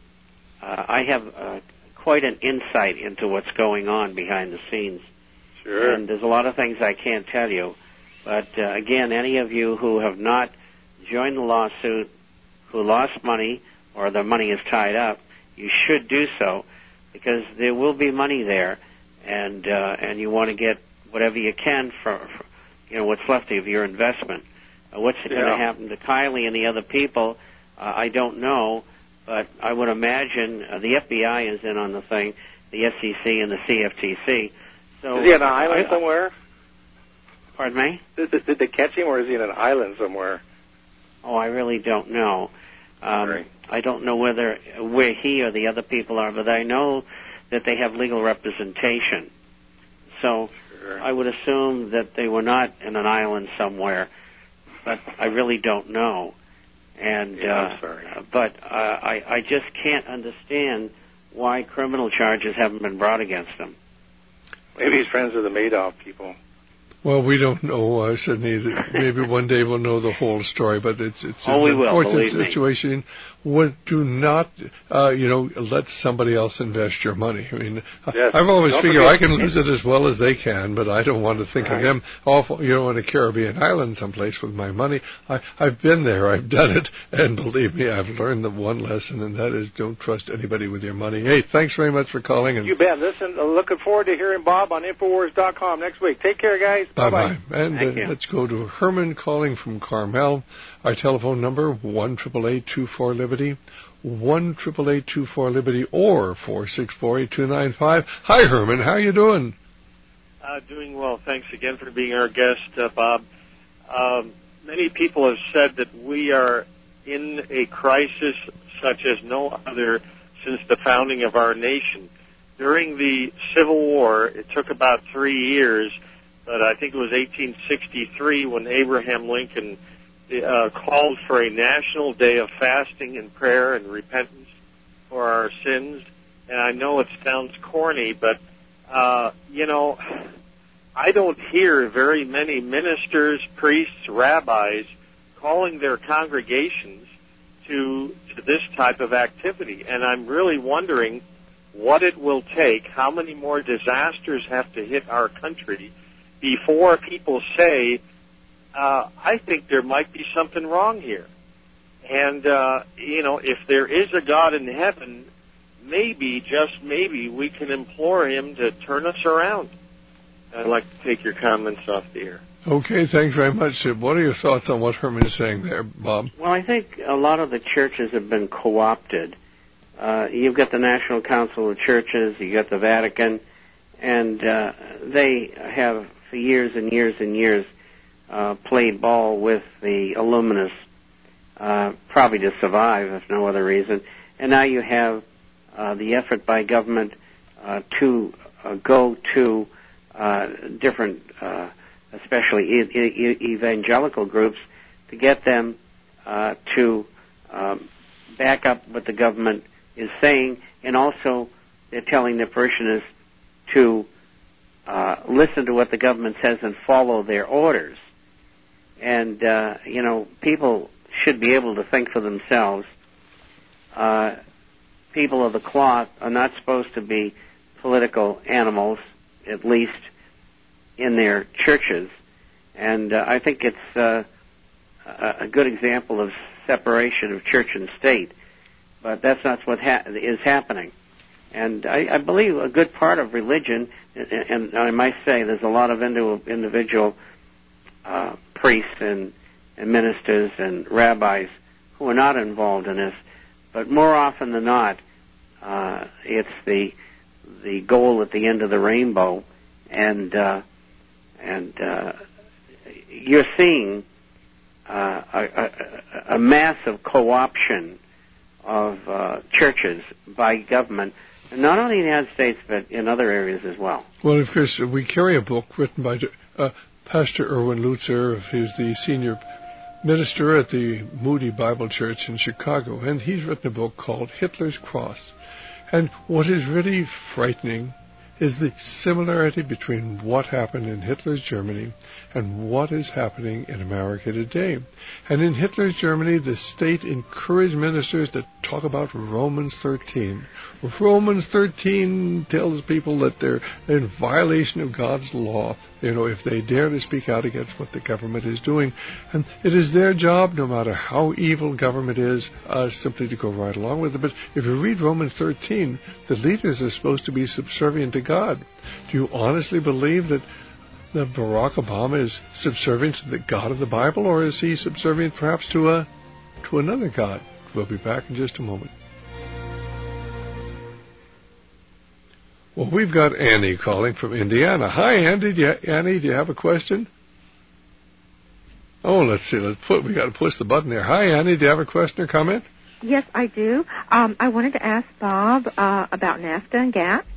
I have quite an insight into what's going on behind the scenes. Sure. And there's a lot of things I can't tell you. But again, any of you who have not joined the lawsuit, who lost money, or their money is tied up, you should do so, because there will be money there, and you want to get whatever you can for what's left of your investment. What's going to happen to Kylie and the other people, I don't know, but I would imagine the FBI is in on the thing, the SEC and the CFTC. So, is he on an island somewhere? Pardon me? Did they catch him, or is he on an island somewhere? Oh, I really don't know. I don't know where he or the other people are, but I know that they have legal representation. So I would assume that they were not in an island somewhere, but I really don't know. And I'm sorry. But I just can't understand why criminal charges haven't been brought against him. Maybe he's friends with the Madoff people. Well, we don't know, Sidney. Maybe one day we'll know the whole story, but it's an unfortunate situation. Do not, let somebody else invest your money. I mean, yes. I've always figured I can lose it as well as they can, but I don't want to think of them awful, in a Caribbean island someplace with my money. I've been there. I've done it. And believe me, I've learned the one lesson, and that is don't trust anybody with your money. Hey, thanks very much for calling. And you bet. Listen, looking forward to hearing Bob on Infowars.com next week. Take care, guys. Bye-bye. And let's go to Herman calling from Carmel. Our telephone number, 1-888-24-LIBERTY, 1-888-24-LIBERTY, or 464-8295. Hi, Herman. How you doing? Doing well. Thanks again for being our guest, Bob. Many people have said that we are in a crisis such as no other since the founding of our nation. During the Civil War, it took about 3 years, but I think it was 1863 when Abraham Lincoln called for a national day of fasting and prayer and repentance for our sins. And I know it sounds corny, but, I don't hear very many ministers, priests, rabbis calling their congregations to this type of activity. And I'm really wondering what it will take, how many more disasters have to hit our country before people say, I think there might be something wrong here. And, if there is a God in heaven, maybe, just maybe, we can implore him to turn us around. I'd like to take your comments off the air. Okay, thanks very much, Sid. What are your thoughts on what Herman is saying there, Bob? Well, I think a lot of the churches have been co-opted. You've got the National Council of Churches, you've got the Vatican, and they have for years and years and years played ball with the Illuminists, probably to survive, if no other reason. And now you have the effort by government to go to different, especially evangelical groups, to get them to back up what the government is saying, and also they're telling their parishioners to listen to what the government says and follow their orders. And, people should be able to think for themselves. People of the cloth are not supposed to be political animals, at least in their churches. And I think it's a good example of separation of church and state. But that's not what is happening. And I believe a good part of religion, and I might say there's a lot of individual priests and ministers and rabbis who are not involved in this, but more often than not, it's the goal at the end of the rainbow, and you're seeing a massive co-option of churches by government, and not only in the United States but in other areas as well. Well, of course, we carry a book written by Pastor Erwin Lutzer, who's the senior minister at the Moody Bible Church in Chicago, and he's written a book called Hitler's Cross. And what is really frightening is the similarity between what happened in Hitler's Germany and what is happening in America today. And in Hitler's Germany, the state encouraged ministers to talk about Romans 13. Romans 13 tells people that they're in violation of God's law, if they dare to speak out against what the government is doing. And it is their job, no matter how evil government is, simply to go right along with it. But if you read Romans 13, the leaders are supposed to be subservient to God. Do you honestly believe that Barack Obama is subservient to the God of the Bible, or is he subservient perhaps to another God? We'll be back in just a moment. Well, we've got Annie calling from Indiana. Hi, Annie. Annie, do you have a question? Oh, let's see. We got to push the button there. Hi, Annie. Do you have a question or comment? Yes, I do. I wanted to ask Bob about NAFTA and GATT.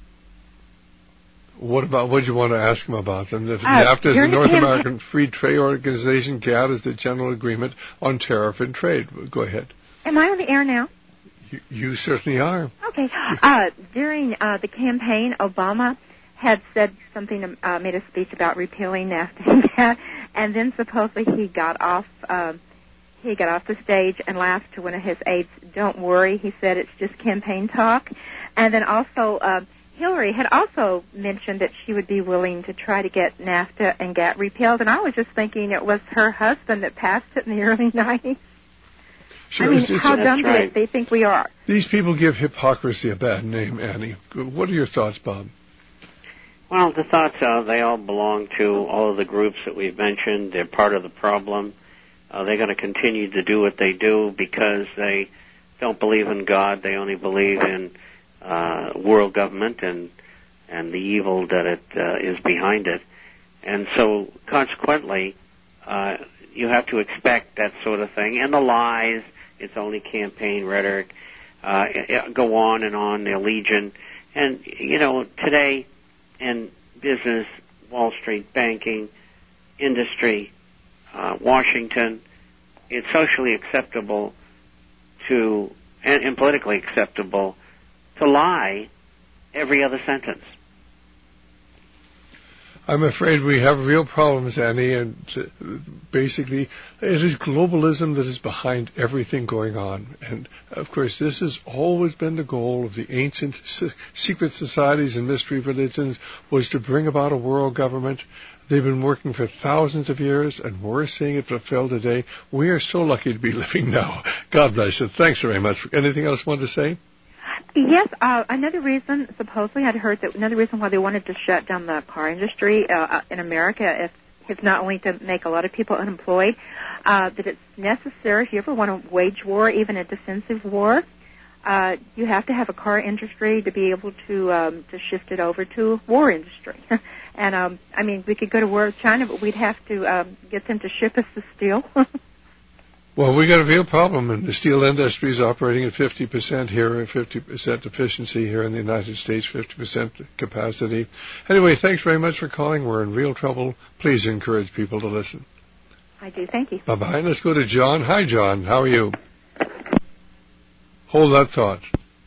What did you want to ask him about them? NAFTA is the North American Free Trade Organization. GATT is the General Agreement on Tariff and Trade. Go ahead. Am I on the air now? You certainly are. Okay. During the campaign, Obama had said something, made a speech about repealing NAFTA and GATT, and then supposedly he got off the stage and laughed to one of his aides. Don't worry, he said, it's just campaign talk. And then also Hillary had also mentioned that she would be willing to try to get NAFTA and GATT repealed, and I was just thinking it was her husband that passed it in the early 90s. Sure, I mean, how dumb do they think we are? These people give hypocrisy a bad name, Annie. What are your thoughts, Bob? Well, the thoughts are they all belong to all of the groups that we've mentioned. They're part of the problem. They're going to continue to do what they do because they don't believe in God. They only believe in world government and the evil that it is behind it. And so, consequently, you have to expect that sort of thing. And the lies, it's only campaign rhetoric, go on and on, they're legion. And, today in business, Wall Street, banking, industry, Washington, it's socially acceptable and politically acceptable to lie every other sentence. I'm afraid we have real problems, Annie, and basically it is globalism that is behind everything going on. And, of course, this has always been the goal of the ancient secret societies and mystery religions, was to bring about a world government. They've been working for thousands of years, and we're seeing it fulfilled today. We are so lucky to be living now. God bless you. Thanks very much. Anything else you want to say? Yes, another reason, supposedly I'd heard that another reason why they wanted to shut down the car industry in America is not only to make a lot of people unemployed, that it's necessary if you ever want to wage war, even a defensive war, you have to have a car industry to be able to shift it over to a war industry. And, we could go to war with China, but we'd have to get them to ship us the steel. Well, we got a real problem, and the steel industry is operating at 50% here, 50% efficiency here in the United States, 50% capacity. Anyway, thanks very much for calling. We're in real trouble. Please encourage people to listen. I do. Thank you. Bye-bye. Let's go to John. Hi, John. How are you? Hold that thought.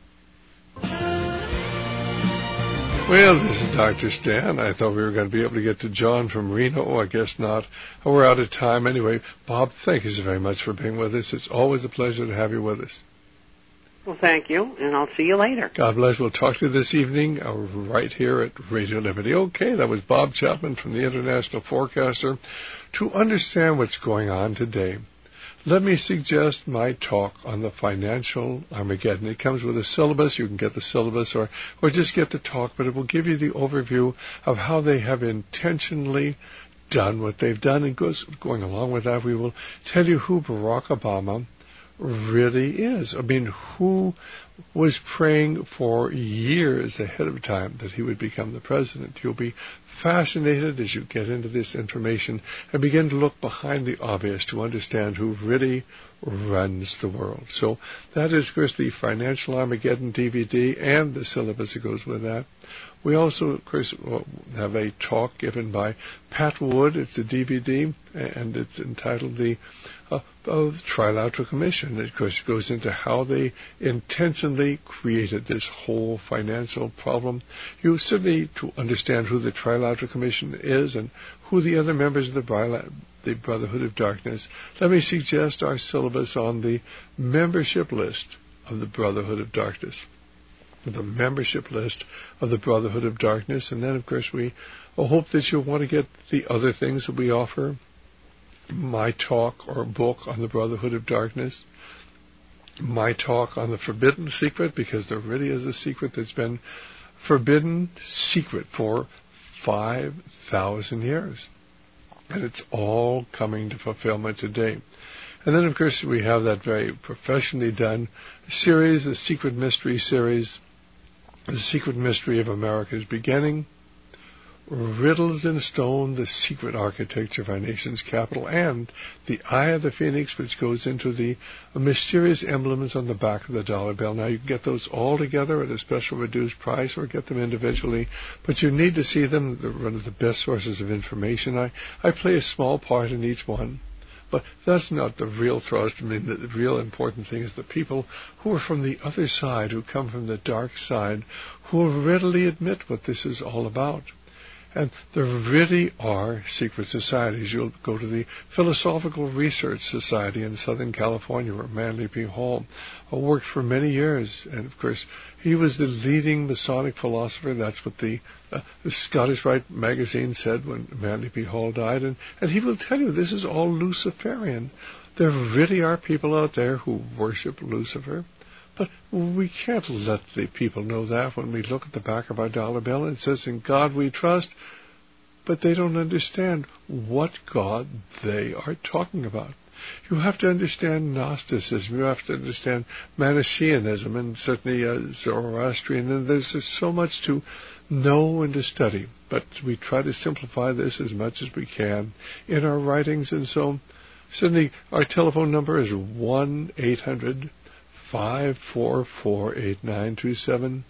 Well, this is Dr. Stan. I thought we were going to be able to get to John from Reno. Oh, I guess not. We're out of time anyway. Bob, thank you so very much for being with us. It's always a pleasure to have you with us. Well, thank you, and I'll see you later. God bless. We'll talk to you this evening right here at Radio Liberty. Okay, that was Bob Chapman from the International Forecaster. To understand what's going on today, let me suggest my talk on the financial Armageddon. It comes with a syllabus. You can get the syllabus or just get the talk, but it will give you the overview of how they have intentionally done what they've done. And going along with that, we will tell you who Barack Obama really is. I mean, who was praying for years ahead of time that he would become the president. You'll be fascinated as you get into this information and begin to look behind the obvious to understand who really runs the world. So that is, of course, the Financial Armageddon DVD and the syllabus that goes with that. We also, of course, have a talk given by Pat Wood. It's a DVD, and it's entitled the Trilateral Commission. It, of course, goes into how they intentionally created this whole financial problem. You certainly need to understand who the Trilateral Commission is and who the other members of the Brotherhood of Darkness. Let me suggest our syllabus on the membership list of the Brotherhood of Darkness. The membership list of the Brotherhood of Darkness. And then, of course, we hope that you'll want to get the other things that we offer. My talk or book on the Brotherhood of Darkness. My talk on the Forbidden Secret, because there really is a secret that's been forbidden secret for 5,000 years. And it's all coming to fulfillment today. And then, of course, we have that very professionally done series, the Secret Mystery series, The Secret Mystery of America's Beginning, Riddles in Stone, the Secret Architecture of Our Nation's Capital, and The Eye of the Phoenix, which goes into the mysterious emblems on the back of the dollar bill. Now, you can get those all together at a special reduced price or get them individually, but you need to see them. They're one of the best sources of information. I play a small part in each one. But that's not the real thrust. I mean, the real important thing is the people who are from the other side, who come from the dark side, who will readily admit what this is all about. And there really are secret societies. You'll go to the Philosophical Research Society in Southern California, where Manly P. Hall worked for many years. And, of course, he was the leading Masonic philosopher. That's what the Scottish Rite magazine said when Manly P. Hall died. And he will tell you this is all Luciferian. There really are people out there who worship Lucifer. But we can't let the people know that when we look at the back of our dollar bill and it says, "In God we trust," but they don't understand what God they are talking about. You have to understand Gnosticism. You have to understand Manichaeanism and certainly Zoroastrian. And there's so much to know and to study. But we try to simplify this as much as we can in our writings. And so certainly our telephone number is 1-800-544-8927,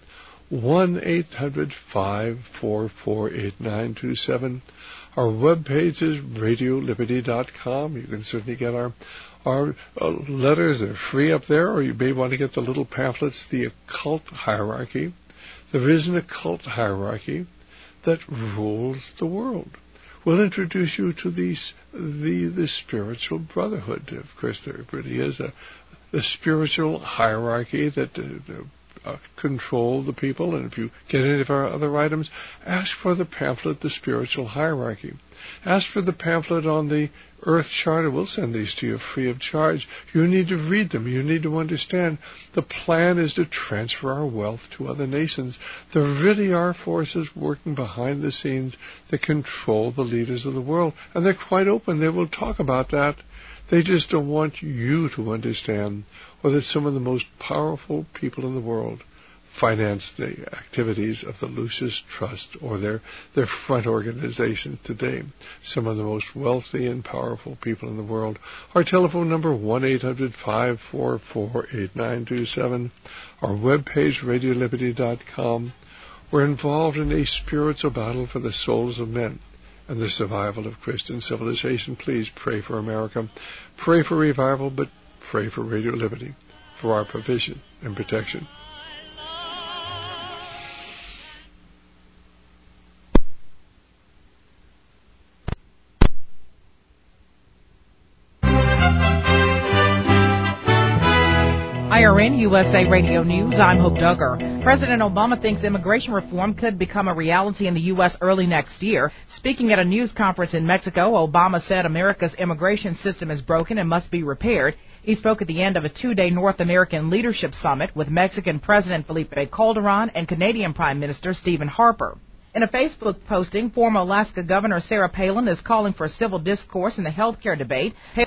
1-800-544-8927. Our webpage is radioliberty.com. You can certainly get our letters. They're free up there, or you may want to get the little pamphlets, The Occult Hierarchy. There is an occult hierarchy that rules the world. We'll introduce you to the spiritual brotherhood. Of course, there really is a spiritual hierarchy that control the people. And if you get any of our other items, ask for the pamphlet, The Spiritual Hierarchy. Ask for the pamphlet on the Earth Charter. We'll send these to you free of charge. You need to read them. You need to understand the plan is to transfer our wealth to other nations. There really are forces working behind the scenes that control the leaders of the world. And they're quite open. They will talk about that. They just don't want you to understand, or that some of the most powerful people in the world finance the activities of the Lucis Trust or their front organizations today. Some of the most wealthy and powerful people in the world. Our telephone number, 1-800-544-8927. Our webpage, radioliberty.com. We're involved in a spiritual battle for the souls of men and the survival of Christian civilization. Please pray for America. Pray for revival, but pray for Radio Liberty, for our provision and protection. IRN USA Radio News, I'm Hope Duggar. President Obama thinks immigration reform could become a reality in the U.S. early next year. Speaking at a news conference in Mexico, Obama said America's immigration system is broken and must be repaired. He spoke at the end of a 2-day North American Leadership Summit with Mexican President Felipe Calderon and Canadian Prime Minister Stephen Harper. In a Facebook posting, former Alaska Governor Sarah Palin is calling for civil discourse in the health care debate.